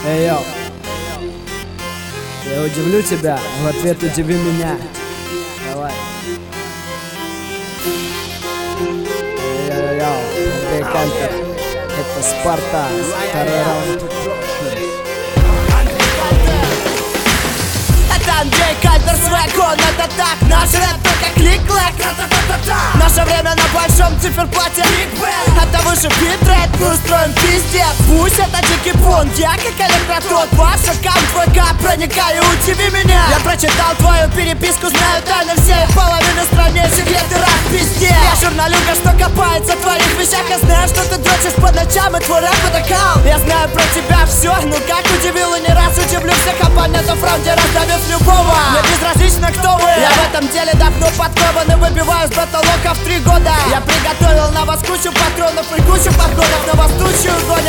Эй, йоу. Я удивлю тебя, в ответ удиви меня. Давай. Эй, йоу, Андрей Кальтер. Это Спарта. Второй раунд. Это Андрей Кальтер, свэк, это так. Наш рэп только клик-клэк. Наше время на большом циферблате. Это выше битрейт, мы устроим пиздец. Пусть это дикий бунт, я как электротод. Ваш аккаунт ВК, проникаю, удиви меня. Я прочитал твою переписку, знаю тайны всей половины стране, секреты рак пизде. Я журналюга, что копается в твоих вещах. Я знаю, что ты дрочишь по ночам, и твой рэп это кал. Я знаю про тебя все, ну как удивил и не раз удивлю всех оппонентов в раунде, раздавив любого. Мне безразлично, кто вы. Я в этом деле давно подкован и выбиваю с баталоков 3 года. Я приготовил на вас кучу патронов и кучу подгонов на вас тучу год.